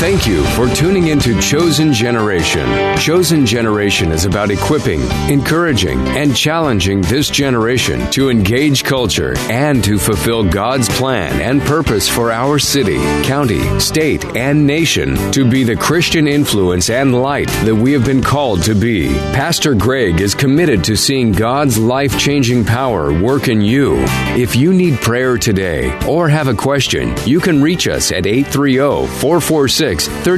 Thank you for tuning into Chosen Generation. Chosen Generation is about equipping, encouraging, and challenging this generation to engage culture and to fulfill God's plan and purpose for our city, county, state, and nation to be the Christian influence and light that we have been called to be. Pastor Greg is committed to seeing God's life-changing power work in you. If you need prayer today or have a question, you can reach us at 830-446-3624.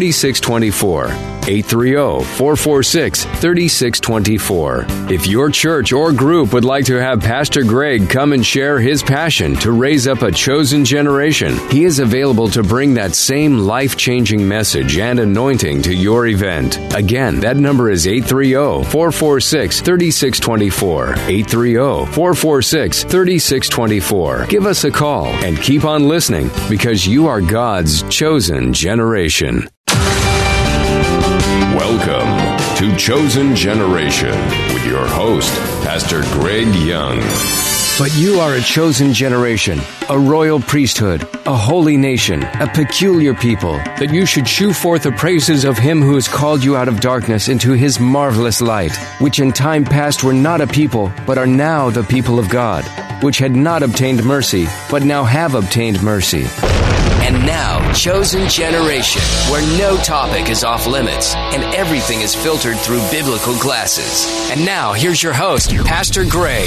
830-446-3624. If your church or group would like to have Pastor Greg come and share his passion to raise up a chosen generation, he is available to bring that same life-changing message and anointing to your event. Again, that number is 830-446-3624. 830-446-3624. Give us a call and keep on listening because you are God's chosen generation. Welcome to Chosen Generation with your host, Pastor Greg Young. But you are a chosen generation, a royal priesthood, a holy nation, a peculiar people, that you should shew forth the praises of him who has called you out of darkness into his marvelous light, which in time past were not a people, but are now the people of God, which had not obtained mercy, but now have obtained mercy. And now, Chosen Generation, where no topic is off limits and everything is filtered through biblical glasses. And now, here's your host, Pastor Greg.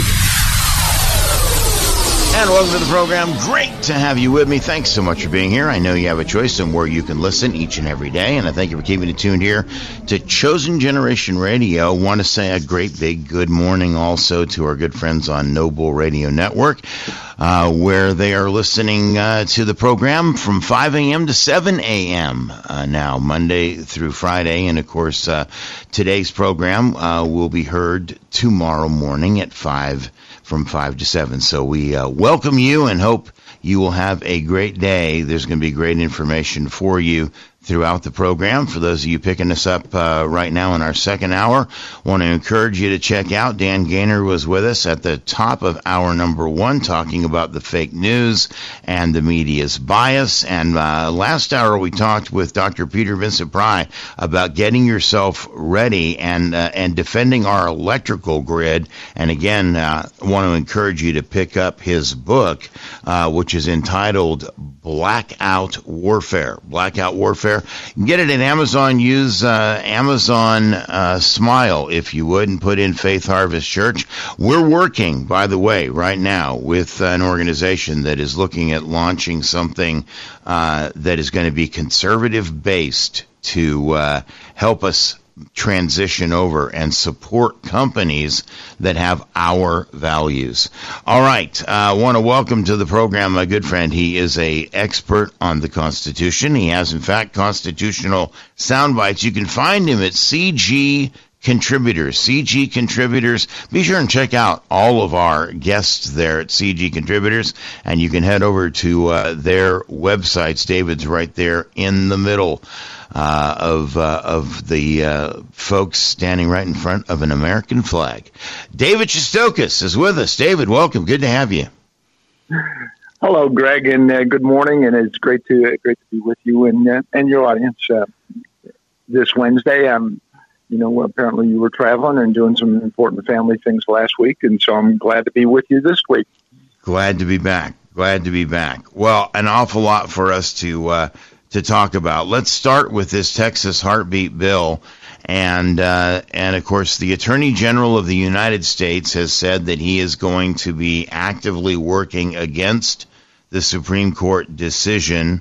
And welcome to the program. Great to have you with me. Thanks so much for being here. I know you have a choice on where you can listen each and every day, and I thank you for keeping it tuned here to Chosen Generation Radio. I want to say a great big good morning also to our good friends on Noble Radio Network, where they are listening to the program from 5 a.m. to 7 a.m. Now, Monday through Friday. And, of course, today's program will be heard tomorrow morning at 5 from 5 to 7. So we welcome you and hope you will have a great day. There's going to be great information for you throughout the program. For those of you picking us up right now in our second hour, I want to encourage you to check out. Dan Gaynor was with us at the top of hour number 1 talking about the fake news and the media's bias. And last hour we talked with Dr. Peter Vincent Pry about getting yourself ready and defending our electrical grid. And again, I want to encourage you to pick up his book, which is entitled Blackout Warfare. Blackout Warfare. You can get it at Amazon. Use Amazon Smile, if you would, and put in Faith Harvest Church. We're working, by the way, right now with an organization that is looking at launching something that is going to be conservative-based to help us transition over and support companies that have our values. All right. I want to welcome to the program my good friend. He is an expert on the Constitution. He has, in fact, constitutional sound bites. You can find him at CG Contributors. CG Contributors. Be sure and check out all of our guests there at CG Contributors, and you can head over to their websites. David's right there in the middle of the folks standing right in front of an American flag. David Shestokas is with us. David, welcome. Good to have you. Hello, Greg, and good morning. And it's great to be with you and your audience this Wednesday. Apparently you were traveling and doing some important family things last week, and so I'm glad to be with you this week. Glad to be back. Well, an awful lot for us to talk about. Let's start with this Texas heartbeat bill. And of course, the Attorney General of the United States has said that he is going to be actively working against the Supreme Court decision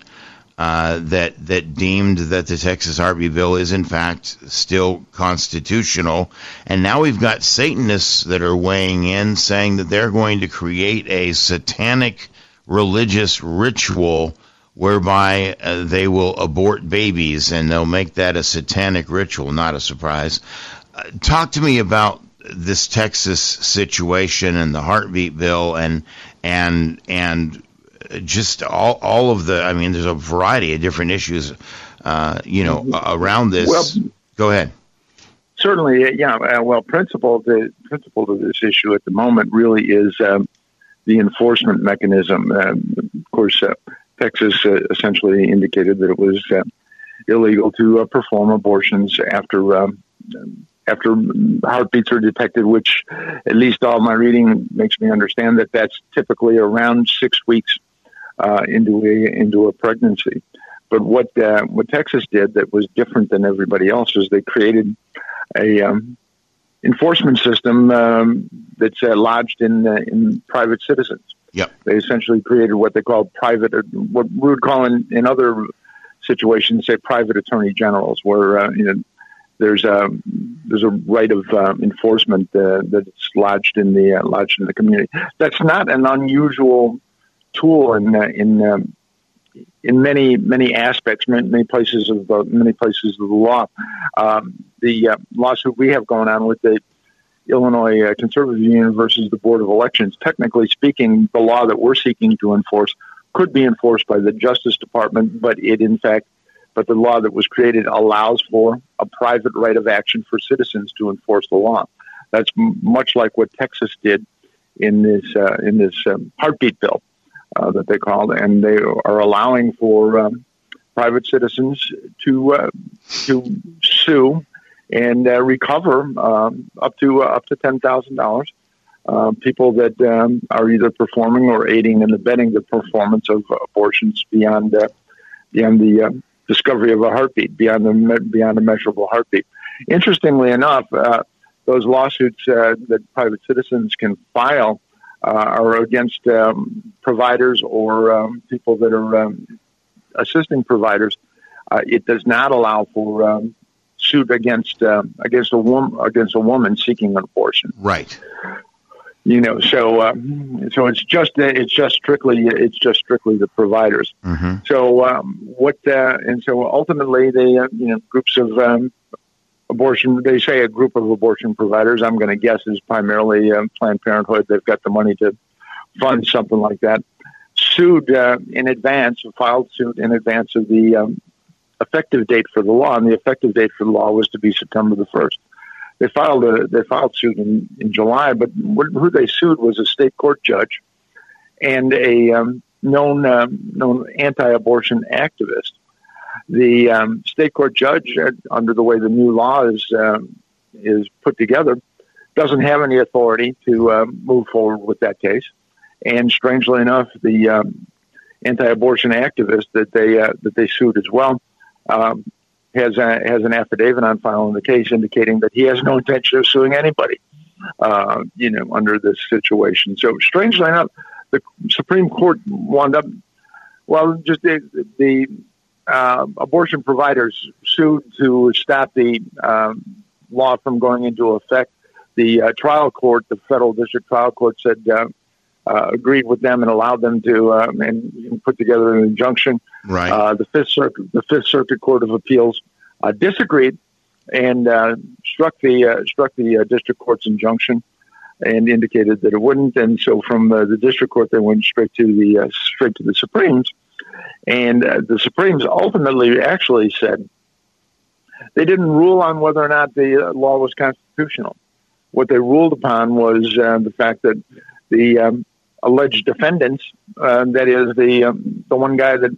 that deemed that the Texas heartbeat bill is, in fact, still constitutional. And now we've got Satanists that are weighing in, saying that they're going to create a satanic religious ritual whereby they will abort babies, and they'll make that a satanic ritual. Not a surprise. Talk to me about this Texas situation and the heartbeat bill and just all of the, I mean, there's a variety of different issues, around this. Well, go ahead. Certainly, principle to this issue at the moment really is the enforcement mechanism. Of course, Texas essentially indicated that it was illegal to perform abortions after heartbeats are detected, which at least all my reading makes me understand that that's typically around 6 weeks into a pregnancy. But what Texas did that was different than everybody else is they created a enforcement system that's lodged in private citizens. Yep. They essentially created what they call private, or what we would call in other situations, say private attorney generals, where there's a right of enforcement that's lodged in the community. That's not an unusual tool in many aspects, many places of the law. The lawsuit we have going on with the Illinois Conservative Union versus the Board of Elections, technically speaking, the law that we're seeking to enforce could be enforced by the Justice Department, but the law that was created allows for a private right of action for citizens to enforce the law. That's much like what Texas did in this heartbeat bill that they called, and they are allowing for private citizens to sue and recover up to $10,000. People that are either performing or aiding and abetting the performance of abortions beyond the discovery of a heartbeat, beyond a measurable heartbeat. Interestingly enough, those lawsuits that private citizens can file are against providers or people that are assisting providers. It does not allow for suit against a woman seeking an abortion. Right. So it's just strictly the providers. Mm-hmm. So ultimately they groups of abortion. They say a group of abortion providers. I'm going to guess is primarily Planned Parenthood. They've got the money to fund something like that. Filed suit in advance of the effective date for the law, and the effective date for the law was to be September the 1st. They filed suit in July, but who they sued was a state court judge and a known anti-abortion activist. The state court judge, under the way the new law is put together, doesn't have any authority to move forward with that case. And strangely enough, the anti-abortion activist that they sued as well has an affidavit on file in the case indicating that he has no intention of suing anybody, under this situation. So strangely enough, the Supreme Court wound up, just the abortion providers sued to stop the law from going into effect. The trial court, the federal district trial court, said agreed with them and allowed them to and put together an injunction. Right. The Fifth Circuit Court of Appeals disagreed and struck the district court's injunction and indicated that it wouldn't. And so from the district court, they went straight to the Supremes. And the Supremes ultimately actually said they didn't rule on whether or not the law was constitutional. What they ruled upon was the fact that the alleged defendants, that is the one guy that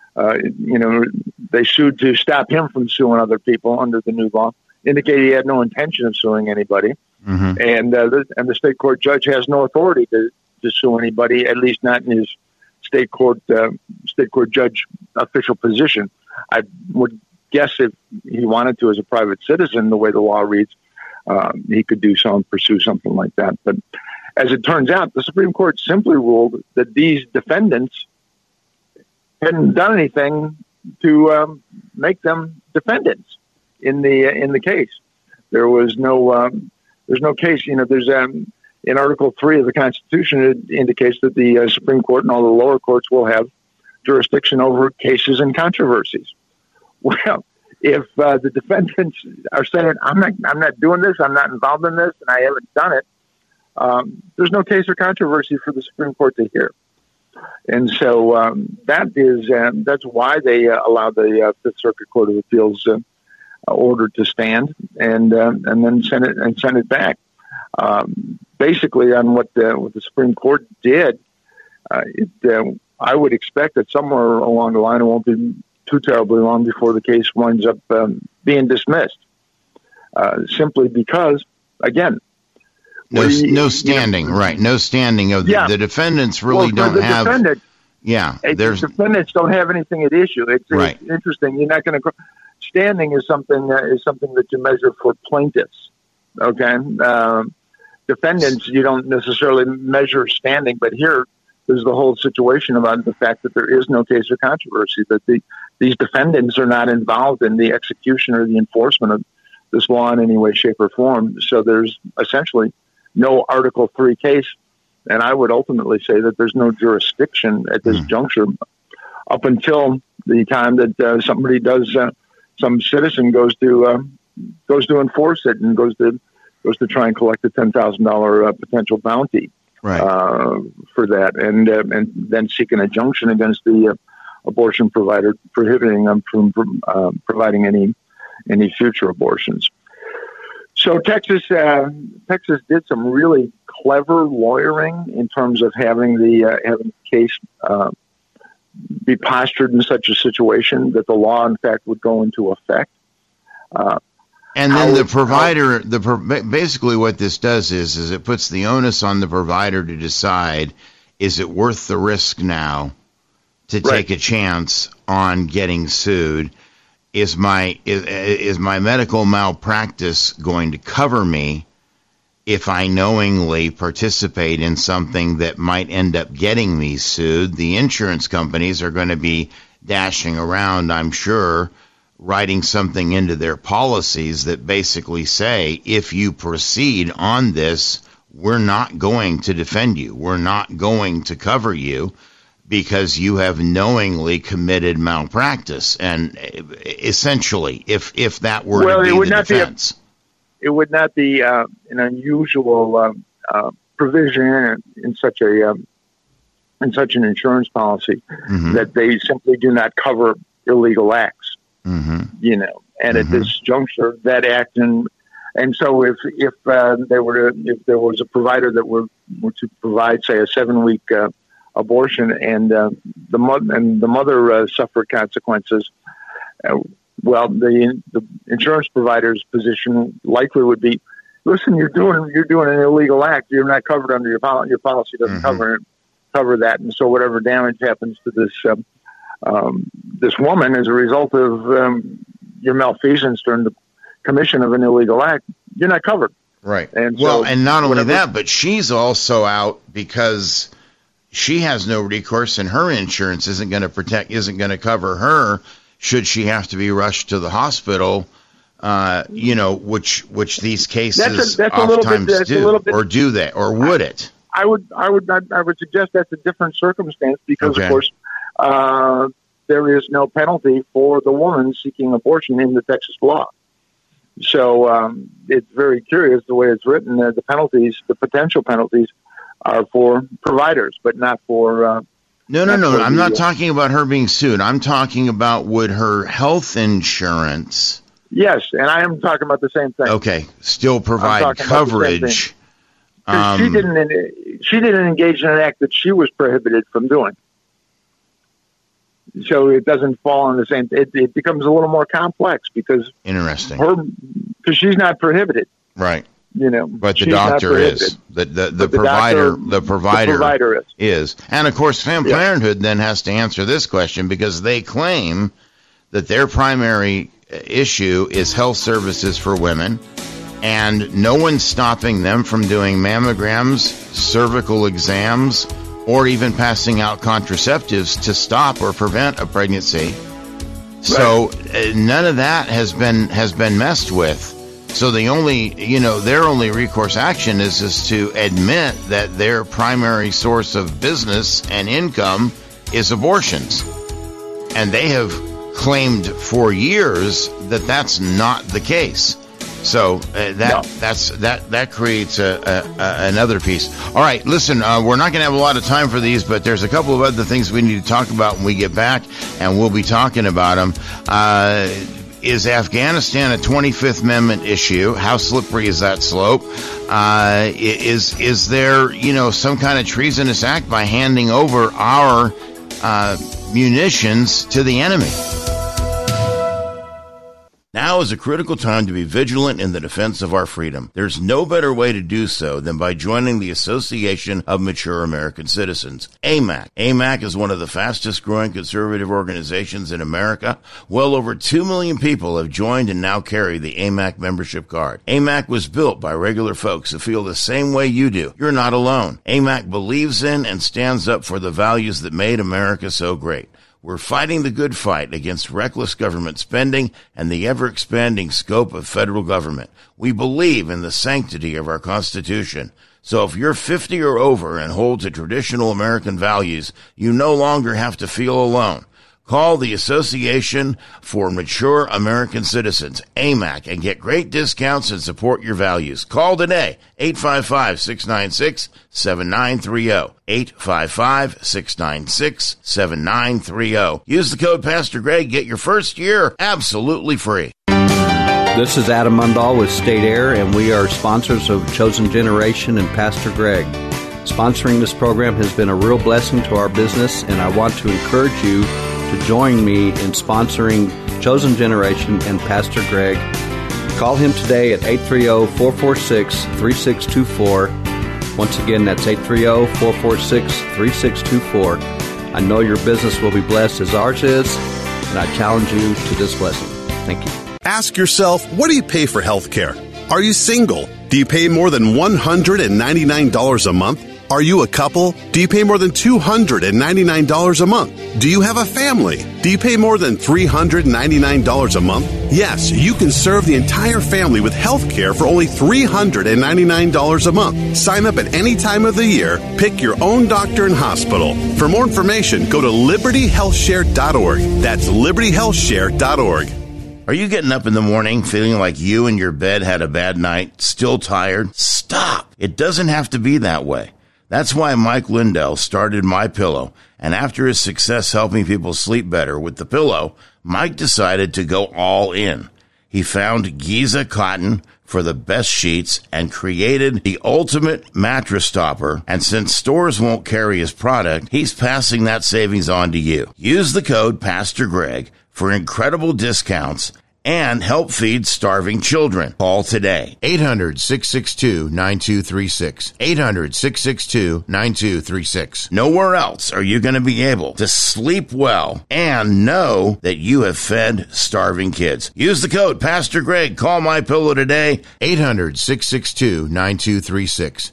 they sued to stop him from suing other people under the new law, indicated he had no intention of suing anybody, mm-hmm. and the state court judge has no authority to sue anybody, at least not in his state court judge official position. I would guess if he wanted to, as a private citizen, the way the law reads, he could do so and pursue something like that. But as it turns out, the Supreme Court simply ruled that these defendants hadn't done anything to make them defendants in the case. There was there's no case. There's in Article 3 of the Constitution, it indicates that the Supreme Court and all the lower courts will have jurisdiction over cases and controversies. Well, if the defendants are saying, I'm not doing this, I'm not involved in this, and I haven't done it, there's no case or controversy for the Supreme Court to hear. And so that's why they allowed the Fifth Circuit Court of Appeals order to stand and then send it back. Basically, on what the Supreme Court did, I would expect that somewhere along the line it won't be too terribly long before the case winds up being dismissed, simply because, again, no standing, right? No standing of the defendants really don't have. The defendants don't have anything at issue. It's interesting. You're not going to. Standing is something that you measure for plaintiffs. Okay, defendants you don't necessarily measure standing, but here there's the whole situation about the fact that there is no case of controversy, that these defendants are not involved in the execution or the enforcement of this law in any way, shape, or form. So there's essentially no Article III case, and I would ultimately say that there's no jurisdiction at this juncture up until the time that somebody does, some citizen goes to enforce it and goes to try and collect a $10,000 potential bounty for that, and then seek an injunction against the abortion provider, prohibiting them from providing any future abortions. So Texas did some really clever lawyering in terms of having the case be postured in such a situation that the law, in fact, would go into effect. And then the provider, basically what this does is it puts the onus on the provider to decide, is it worth the risk now to take a chance on getting sued? Is my medical malpractice going to cover me if I knowingly participate in something that might end up getting me sued? The insurance companies are going to be dashing around, I'm sure, writing something into their policies that basically say, if you proceed on this, we're not going to defend you. We're not going to cover you because you have knowingly committed malpractice. And essentially, if that were to be the defense. It would not be an unusual provision in such an insurance policy that they simply do not cover illegal acts. And at this juncture, that act and so if there was a provider that were to provide, say, a 7-week abortion, and the mother suffered consequences, well, the insurance provider's position likely would be, listen, you're doing an illegal act. You're not covered under your policy. Your policy doesn't cover that, and so whatever damage happens to this woman as a result of your malfeasance during the commission of an illegal act, you're not covered. Right. And well, and not only that, but she's also out because she has no recourse, and her insurance isn't going to cover her should she have to be rushed to the hospital. Which these cases oftentimes do, or do they, or would it? I would suggest that's a different circumstance because, of course, there is no penalty for the woman seeking abortion in the Texas law. So it's very curious the way it's written. The potential penalties are for providers, but not for. No. I'm not talking about her being sued. I'm talking about would her health insurance. Yes, and I am talking about the same thing. Okay, still provide coverage. She didn't engage in an act that she was prohibited from doing. So it doesn't fall on the same. It becomes a little more complex because because she's not prohibited, right? But the doctor is. The provider is. And of course, Planned Parenthood then has to answer this question because they claim that their primary issue is health services for women, and no one's stopping them from doing mammograms, cervical exams, or even passing out contraceptives to stop or prevent a pregnancy. Right. So none of that has been messed with. So their only recourse action is to admit that their primary source of business and income is abortions, and they have claimed for years that that's not the case. So that creates another piece. All right, listen, we're not going to have a lot of time for these, but there's a couple of other things we need to talk about when we get back, and we'll be talking about them. Is Afghanistan a 25th Amendment issue? How slippery is that slope? Is there some kind of treasonous act by handing over our munitions to the enemy? Now is a critical time to be vigilant in the defense of our freedom. There's no better way to do so than by joining the Association of Mature American Citizens, AMAC. AMAC is one of the fastest growing conservative organizations in America. Well over 2 million people have joined and now carry the AMAC membership card. AMAC was built by regular folks who feel the same way you do. You're not alone. AMAC believes in and stands up for the values that made America so great. We're fighting the good fight against reckless government spending and the ever-expanding scope of federal government. We believe in the sanctity of our Constitution. So if you're 50 or over and hold to traditional American values, you no longer have to feel alone. Call the Association for Mature American Citizens, AMAC, and get great discounts and support your values. Call today, 855-696-7930, 855-696-7930. Use the code Pastor Greg, get your first year absolutely free. This is Adam Mundahl with State Air, and we are sponsors of Chosen Generation and Pastor Greg. Sponsoring this program has been a real blessing to our business, and I want to encourage you to join me in sponsoring Chosen Generation and Pastor Greg. Call him today at 830-446-3624. Once again, that's 830-446-3624. I know your business will be blessed as ours is, and I challenge you to this blessing. Thank you. Ask yourself, what do you pay for health care? Are you single? Do you pay more than $199 a month? Are you a couple? Do you pay more than $299 a month? Do you have a family? Do you pay more than $399 a month? Yes, you can serve the entire family with health care for only $399 a month. Sign up at any time of the year. Pick your own doctor and hospital. For more information, go to libertyhealthshare.org. That's libertyhealthshare.org. Are you getting up in the morning feeling like you and your bed had a bad night, still tired? Stop! It doesn't have to be that way. That's why Mike Lindell started MyPillow, and after his success helping people sleep better with the pillow, Mike decided to go all in. He found Giza cotton for the best sheets and created the ultimate mattress topper, and since stores won't carry his product, he's passing that savings on to you. Use the code Pastor Greg for incredible discounts and help feed starving children. Call today. 800-662-9236. 800-662-9236. Nowhere else are you going to be able to sleep well and know that you have fed starving kids. Use the code Pastor Greg. Call MyPillow today. 800-662-9236.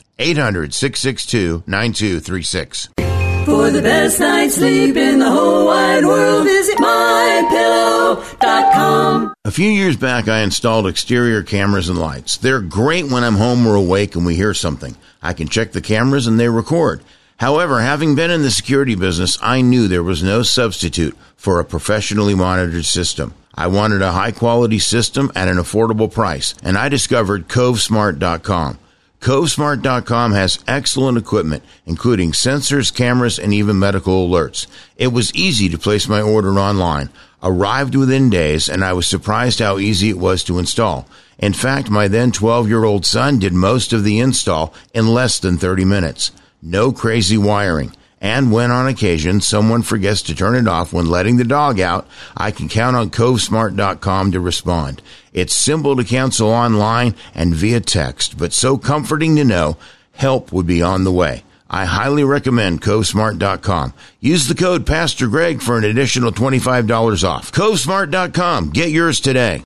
800-662-9236. For the best night's sleep in the whole wide world, visit MyPillow.com. A few years back, I installed exterior cameras and lights. They're great when I'm home or awake and we hear something. I can check the cameras and they record. However, having been in the security business, I knew there was no substitute for a professionally monitored system. I wanted a high-quality system at an affordable price, and I discovered CoveSmart.com. CoveSmart.com has excellent equipment, including sensors, cameras, and even medical alerts. It was easy to place my order online, arrived within days, and I was surprised how easy it was to install. In fact, my then 12-year-old son did most of the install in less than 30 minutes. No crazy wiring. And when on occasion someone forgets to turn it off when letting the dog out, I can count on CoveSmart.com to respond. It's simple to cancel online and via text, but so comforting to know help would be on the way. I highly recommend CoveSmart.com. Use the code Pastor Greg for an additional $25 off. CoveSmart.com. Get yours today.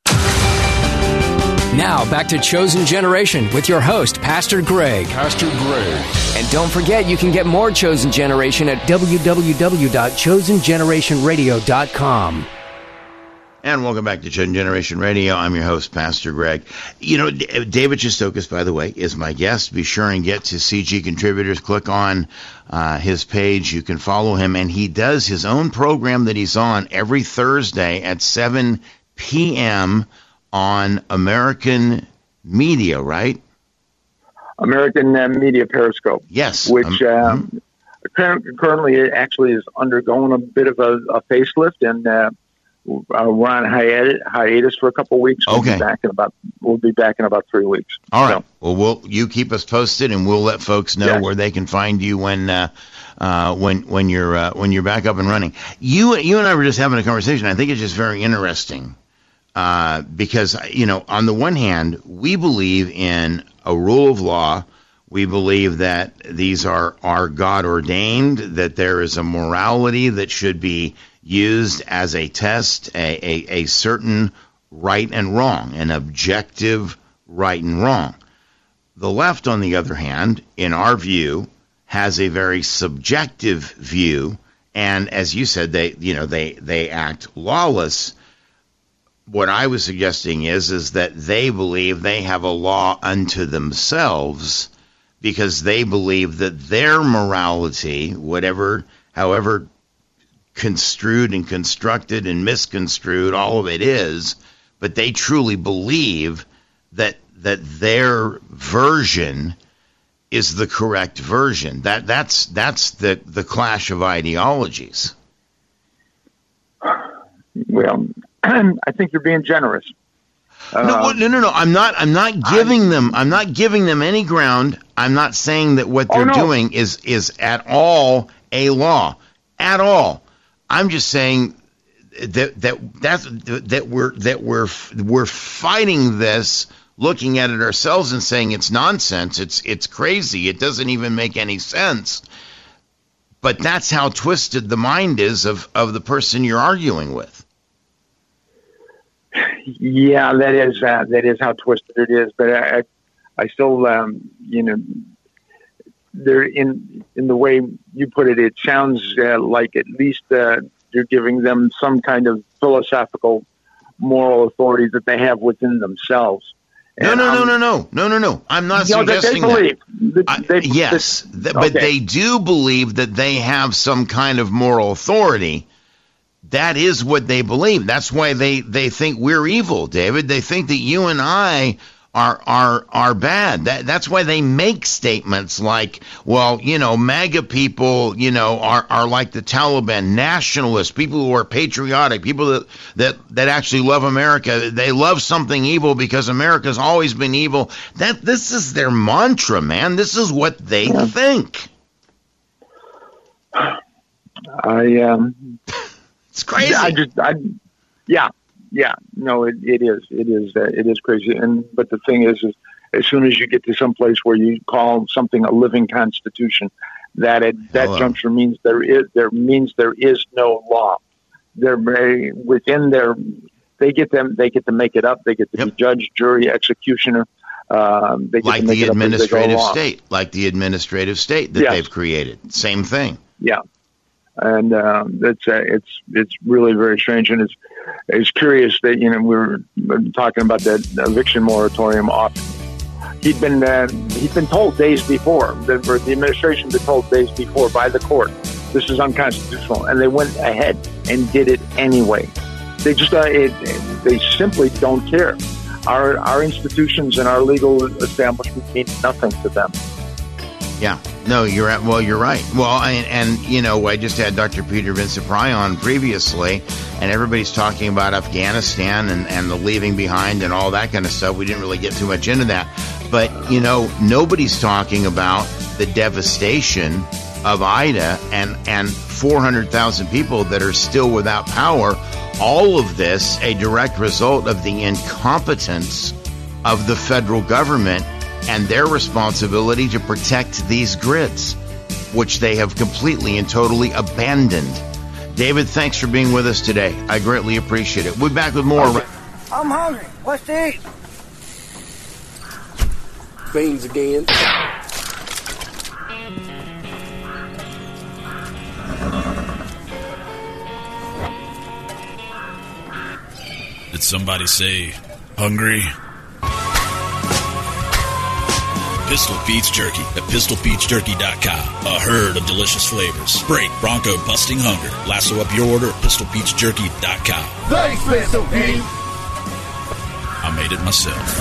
Now, back to Chosen Generation with your host, Pastor Greg. Pastor Greg. And don't forget, you can get more Chosen Generation at www.chosengenerationradio.com. And welcome back to Chosen Generation Radio. I'm your host, Pastor Greg. You know, David Chistokis, by the way, is my guest. Be sure and get to CG Contributors. Click on his page. You can follow him. And he does his own program that he's on every Thursday at 7 p.m. on American Media, right? American Media Periscope. Yes. Which currently it actually is undergoing a bit of a facelift, and we're on hiatus for a couple of weeks. We'll be back in about 3 weeks. All right. So, well, you keep us posted, and we'll let folks know where they can find you when you're back up and running. You and I were just having a conversation. I think it's just very interesting. because, on the one hand, we believe in a rule of law. We believe that these are God ordained, that there is a morality that should be used as a test, a certain right and wrong, an objective right and wrong. The left, on the other hand, in our view, has a very subjective view, and as you said, they act lawless. What I was suggesting is that they believe they have a law unto themselves, because they believe that their morality, however construed and constructed and misconstrued, all of it is, but they truly believe that their version is the correct version. That's the clash of ideologies. Well, I think you're being generous. No. I'm not giving them any ground. I'm not saying that what they're doing is at all a law, at all. I'm just saying that we're fighting this, looking at it ourselves and saying it's nonsense. It's crazy. It doesn't even make any sense. But that's how twisted the mind is of the person you're arguing with. Yeah, that is how twisted it is. But I still, there in the way you put it, it sounds like at least you're giving them some kind of philosophical, moral authority that they have within themselves. No. I'm not suggesting that. But they do believe that they have some kind of moral authority. That is what they believe. That's why they think we're evil, David. They think that you and I are bad. That's why they make statements like, well, MAGA people, are like the Taliban, nationalists, people who are patriotic, people that actually love America. They love something evil because America's always been evil. This is their mantra, man. This is what they think. It's crazy. No, it is crazy. But the thing is as soon as you get to some place where you call something a living constitution, that juncture means there is no law. They get to make it up. They get to be judge, jury, executioner. Like the administrative state that they've created. Same thing. Yeah. And it's really very strange, and it's curious that we were talking about that eviction moratorium. He'd been told days before. The administration had been told days before by the court, this is unconstitutional, and they went ahead and did it anyway. They just they simply don't care. Our institutions and our legal establishment mean nothing to them. Yeah. No, you're right. Well, you're right. Well, and I just had Dr. Peter Vincent-Pry on previously, and everybody's talking about Afghanistan and the leaving behind and all that kind of stuff. We didn't really get too much into that. But, nobody's talking about the devastation of Ida and 400,000 people that are still without power. All of this a direct result of the incompetence of the federal government and their responsibility to protect these grids, which they have completely and totally abandoned. David, thanks for being with us today. I greatly appreciate it. We'll be back with more. Okay. I'm hungry. What's to eat? Beans again. Did somebody say hungry? Pistol Pete's Jerky at PistolPetesJerky.com. A herd of delicious flavors. Break bronco busting hunger. Lasso up your order at PistolPetesJerky.com. Thanks, Pistol Pete. I made it myself.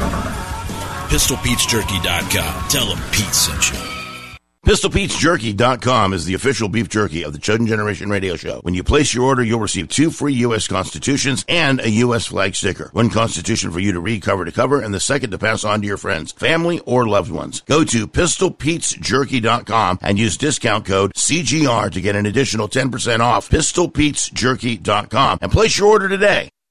PistolPetesJerky.com. Tell them Pete sent you. PistolPetesJerky.com is the official beef jerky of the Chosen Generation Radio Show. When you place your order, you'll receive 2 free U.S. Constitutions and a U.S. flag sticker. 1 Constitution for you to read cover to cover, and the second to pass on to your friends, family, or loved ones. Go to PistolPetesJerky.com and use discount code CGR to get an additional 10% off. PistolPetesJerky.com and place your order today.